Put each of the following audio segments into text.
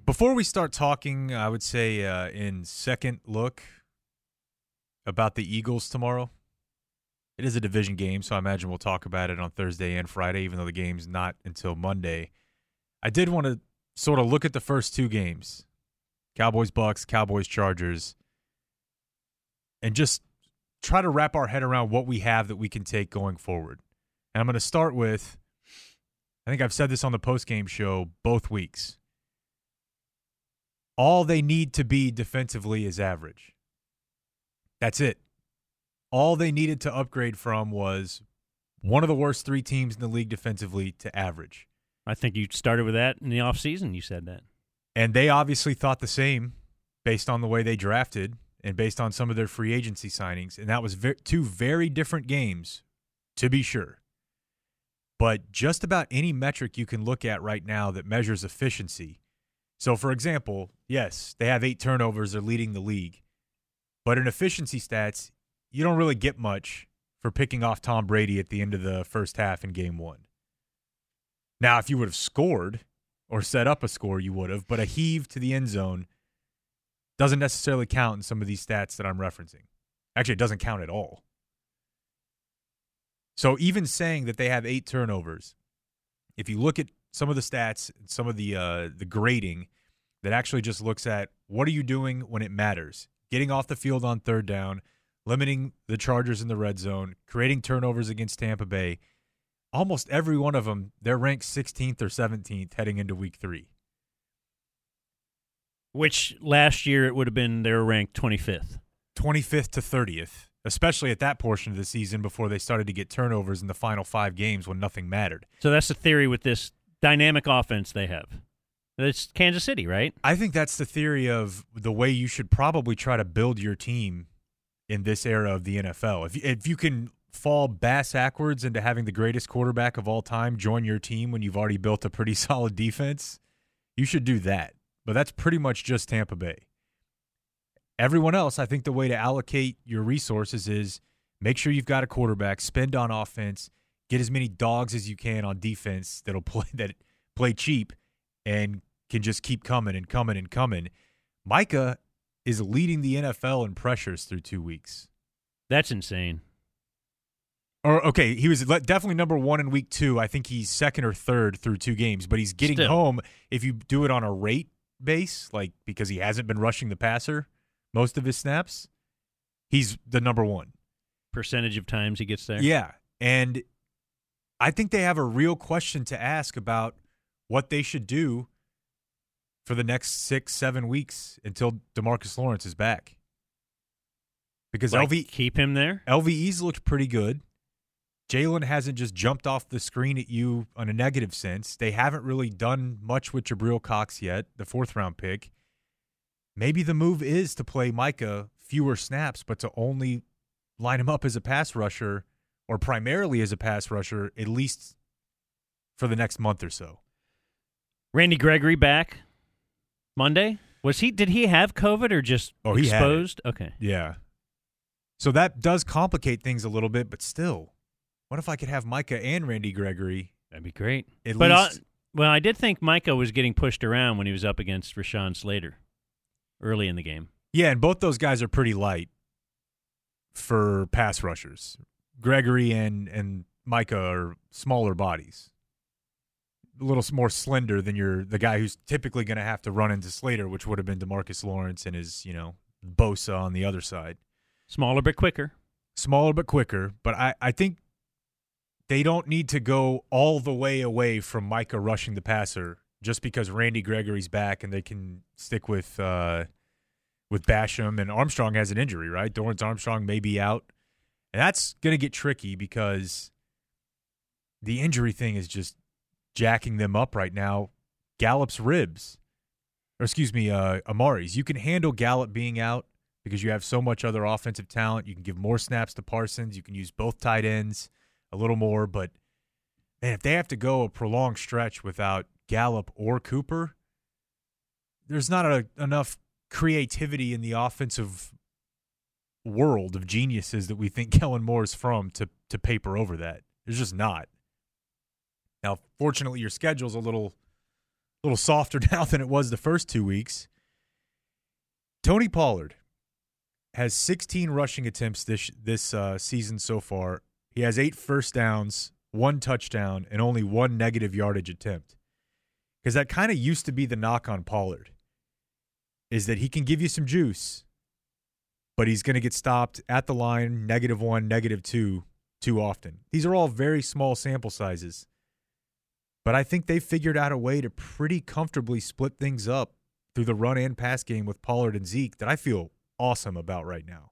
Before we start talking, I would say in second look about the Eagles tomorrow. It is a division game, so I imagine we'll talk about it on Thursday and Friday, even though the game's not until Monday. I did want to sort of look at the first two games, Cowboys-Bucks, Cowboys-Chargers, and just try to wrap our head around what we have that we can take going forward. And I'm going to start with, I think I've said this on the postgame show both weeks. All they need to be defensively is average. That's it. All they needed to upgrade from was one of the worst three teams in the league defensively to average. I think you started with that in the offseason. You said that. And they obviously thought the same based on the way they drafted and based on some of their free agency signings. And that was two very different games, to be sure. But just about any metric you can look at right now that measures efficiency. So, for example, yes, they have 8 turnovers. They're leading the league. But in efficiency stats, you don't really get much for picking off Tom Brady at the end of the first half in Game 1. Now, if you would have scored or set up a score, you would have. But a heave to the end zone doesn't necessarily count in some of these stats that I'm referencing. Actually, it doesn't count at all. So even saying that they have 8 turnovers, if you look at some of the stats, some of the grading that actually just looks at what are you doing when it matters, getting off the field on third down, limiting the Chargers in the red zone, creating turnovers against Tampa Bay, almost every one of them, they're ranked 16th or 17th heading into Week 3. Which last year it would have been they were ranked 25th. 25th to 30th, especially at that portion of the season before they started to get turnovers in the final 5 games when nothing mattered. So that's the theory with this dynamic offense they have. It's Kansas City, right? I think that's the theory of the way you should probably try to build your team in this era of the NFL. If you can fall backwards into having the greatest quarterback of all time join your team when you've already built a pretty solid defense, you should do that. But that's pretty much just Tampa Bay. Everyone else, I think the way to allocate your resources is make sure you've got a quarterback, spend on offense, get as many dogs as you can on defense that play cheap and can just keep coming and coming and coming. Micah is leading the NFL in pressures through 2 weeks. That's insane. Or okay, he was definitely number 1 in Week 2. I think he's second or third through 2 games, but he's getting home if you do it on a rate base, like because he hasn't been rushing the passer most of his snaps, he's the number 1. Percentage of times he gets there? Yeah, and I think they have a real question to ask about what they should do for the next 6-7 weeks until DeMarcus Lawrence is back. Because keep him there? LVE's looked pretty good. Jalen hasn't just jumped off the screen at you on a negative sense. They haven't really done much with Jabril Cox yet, the 4th-round pick. Maybe the move is to play Micah fewer snaps, but to only line him up as a pass rusher or primarily as a pass rusher, at least for the next month or so. Randy Gregory back Monday? Did he have COVID or just exposed? Okay. Yeah. So that does complicate things a little bit, but still, what if I could have Micah and Randy Gregory? That'd be great. At least. I did think Micah was getting pushed around when he was up against Rashawn Slater early in the game. Yeah, and both those guys are pretty light for pass rushers. Gregory and Micah are smaller bodies. A little more slender than the guy who's typically going to have to run into Slater, which would have been DeMarcus Lawrence and his, Bosa on the other side. Smaller but quicker. But I think they don't need to go all the way away from Micah rushing the passer just because Randy Gregory's back and they can stick with Basham, and Armstrong has an injury, right? Dorrance Armstrong may be out. And that's going to get tricky because the injury thing is just jacking them up right now. Gallup's ribs, Amari's. You can handle Gallup being out because you have so much other offensive talent. You can give more snaps to Parsons. You can use both tight ends a little more. But, man, if they have to go a prolonged stretch without Gallup or Cooper, there's not enough creativity in the offensive world of geniuses that we think Kellen Moore is from to paper over that. There's just not. Now, fortunately, your schedule's a little little softer now than it was the first 2 weeks. Tony Pollard has 16 rushing attempts this season so far. He has 8 first downs, 1 touchdown, and only 1 negative yardage attempt. Because that kind of used to be the knock on Pollard, is that he can give you some juice, but he's going to get stopped at the line, -1, -2, too often. These are all very small sample sizes. But I think they figured out a way to pretty comfortably split things up through the run and pass game with Pollard and Zeke that I feel awesome about right now.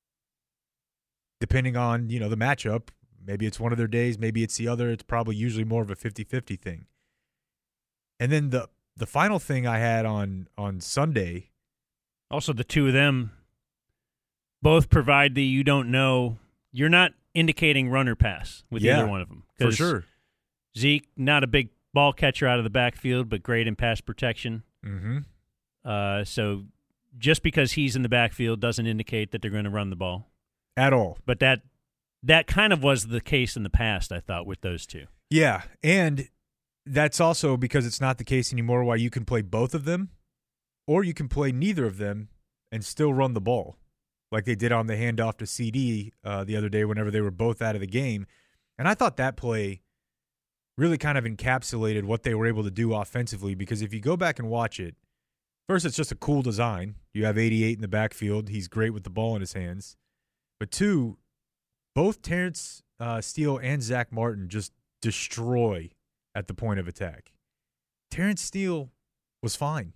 Depending on, the matchup, maybe it's one of their days, maybe it's the other. It's probably usually more of a 50-50 thing. And then the final thing I had on Sunday. Also, the two of them both provide the you don't know. You're not indicating run or pass with either one of them. For sure. Zeke, not a big ball catcher out of the backfield, but great in pass protection. Mm-hmm. So just because he's in the backfield doesn't indicate that they're going to run the ball. At all. But that kind of was the case in the past, I thought, with those two. Yeah, and that's also because it's not the case anymore why you can play both of them, or you can play neither of them and still run the ball, like they did on the handoff to CD the other day whenever they were both out of the game. And I thought that play really kind of encapsulated what they were able to do offensively, because if you go back and watch it, first, it's just a cool design. You have 88 in the backfield. He's great with the ball in his hands. But 2, both Terrence Steele and Zach Martin just destroy at the point of attack. Terrence Steele was fine.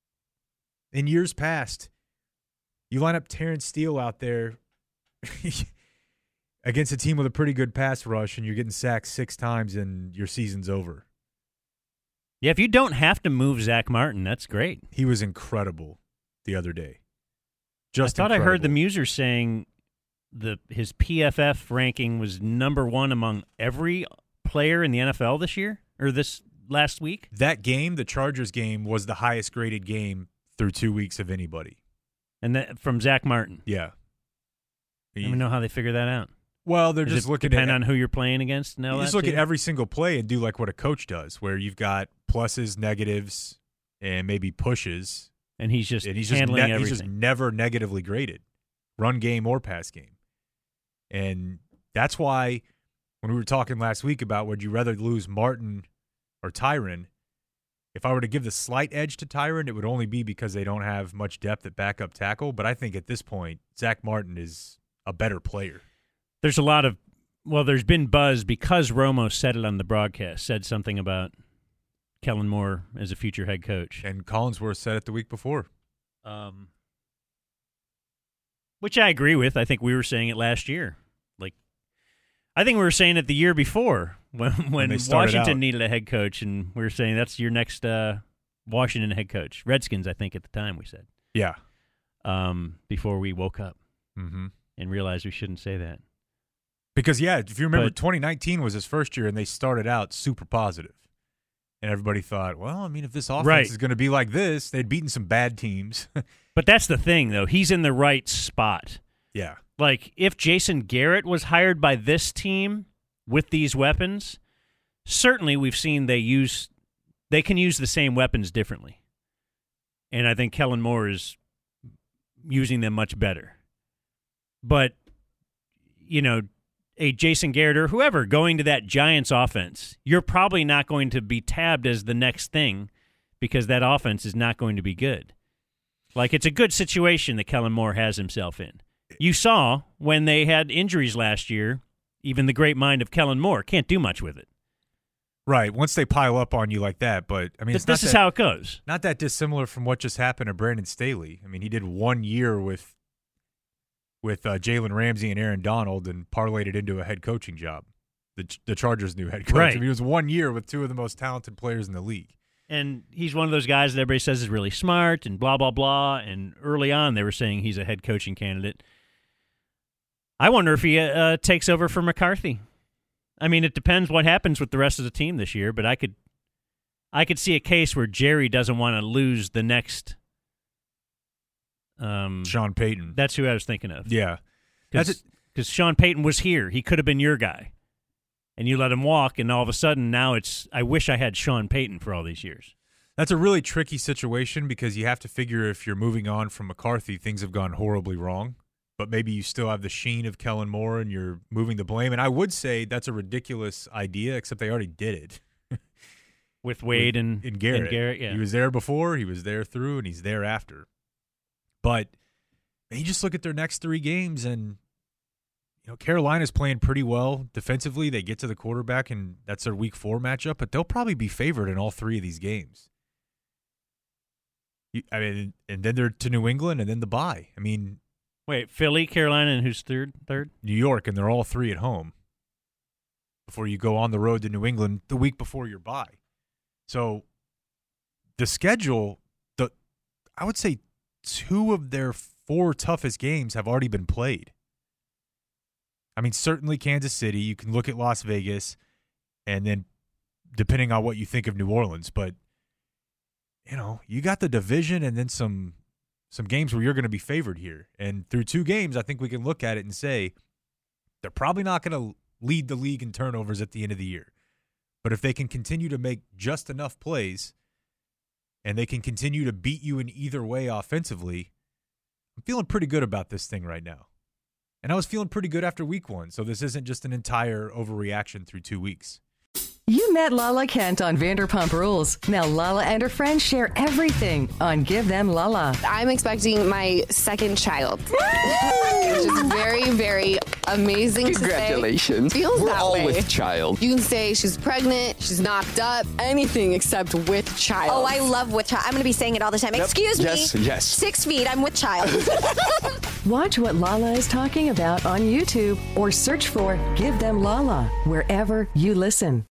In years past, you line up Terrence Steele out there against a team with a pretty good pass rush, and you're getting sacked 6 times, and your season's over. Yeah, if you don't have to move Zach Martin, that's great. He was incredible the other day. I thought I heard the Muser saying his PFF ranking was number 1 among every player in the NFL this year, or this last week. That game, the Chargers game, was the highest graded game through 2 weeks of anybody. And that from Zach Martin. Yeah. I don't even know how they figure that out. Well, they're just looking depend on who you're playing against. You just look at every single play and do like what a coach does, where you've got pluses, negatives, and maybe pushes. And he's just handling everything. He's just never negatively graded, run game or pass game. And that's why when we were talking last week about would you rather lose Martin or Tyron, if I were to give the slight edge to Tyron, it would only be because they don't have much depth at backup tackle. But I think at this point, Zach Martin is a better player. There's there's been buzz because Romo said it on the broadcast, said something about Kellen Moore as a future head coach. And Collinsworth said it the week before. Which I agree with. I think we were saying it last year. I think we were saying it the year before when Washington needed a head coach, and we were saying that's your next Washington head coach. Redskins, I think, at the time we said. Yeah. Before we woke up and realized we shouldn't say that. Because, if you remember, 2019 was his first year, and they started out super positive. And everybody thought, if this offense is going to be like this, they'd beaten some bad teams. But that's the thing, though. He's in the right spot. Yeah. Like, if Jason Garrett was hired by this team with these weapons, certainly we've seen they can use the same weapons differently. And I think Kellen Moore is using them much better. But, a Jason Garrett or whoever going to that Giants offense, you're probably not going to be tabbed as the next thing because that offense is not going to be good. Like, it's a good situation that Kellen Moore has himself in. You saw when they had injuries last year, even the great mind of Kellen Moore can't do much with it. Right, once they pile up on you like that. But, this is how it goes. Not that dissimilar from what just happened to Brandon Staley. He did 1 year with Jalen Ramsey and Aaron Donald and parlayed it into a head coaching job. The Chargers' new head coach. Right. It was 1 year with 2 of the most talented players in the league. And he's one of those guys that everybody says is really smart and blah, blah, blah. And early on they were saying he's a head coaching candidate. I wonder if he takes over for McCarthy. It depends what happens with the rest of the team this year, but I could see a case where Jerry doesn't want to lose the next Sean Payton. That's who I was thinking of. Yeah. Because Sean Payton was here. He could have been your guy. And you let him walk, and all of a sudden now it's, I wish I had Sean Payton for all these years. That's a really tricky situation because you have to figure if you're moving on from McCarthy, things have gone horribly wrong. But maybe you still have the sheen of Kellen Moore and you're moving the blame. And I would say that's a ridiculous idea, except they already did it. With Wade and Garrett. And Garrett, yeah. He was there before, he was there through, and he's there after. But you just look at their next 3 games, and Carolina's playing pretty well defensively. They get to the quarterback, and that's their Week 4 matchup, but they'll probably be favored in all 3 of these games. And then they're to New England, and then the bye. Wait, Philly, Carolina, and who's third? New York, and they're all 3 at home before you go on the road to New England the week before your bye. So the schedule, I would say 2 of their 4 toughest games have already been played. Certainly Kansas City. You can look at Las Vegas, and then depending on what you think of New Orleans. But, you got the division and then some games where you're going to be favored here. And through 2 games, I think we can look at it and say they're probably not going to lead the league in turnovers at the end of the year. But if they can continue to make just enough plays and they can continue to beat you in either way offensively, I'm feeling pretty good about this thing right now. And I was feeling pretty good after Week 1, so this isn't just an entire overreaction through 2 weeks. You met Lala Kent on Vanderpump Rules. Now Lala and her friends share everything on Give Them Lala. I'm expecting my second child, which is very, very amazing to say. Congratulations. Feels We're that all way. with child. You can say she's pregnant, she's knocked up, anything except with child. Oh, I love with child. I'm going to be saying it all the time. Excuse me. Yes. 6 feet. I'm with child. Watch what Lala is talking about on YouTube or search for Give Them Lala wherever you listen.